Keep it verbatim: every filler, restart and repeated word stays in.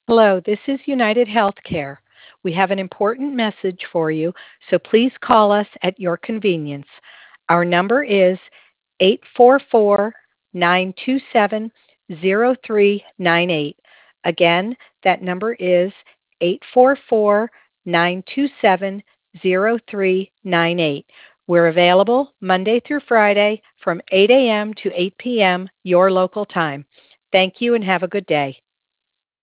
Hello, this is United Healthcare. We have an important message for you, so please call us at your convenience. Our number is eight four four, nine two seven, zero three nine eight. Again, that number is eight four four, nine two seven, zero three nine eight. We're available Monday through Friday from eight a m to eight p m your local time. Thank you and have a good day.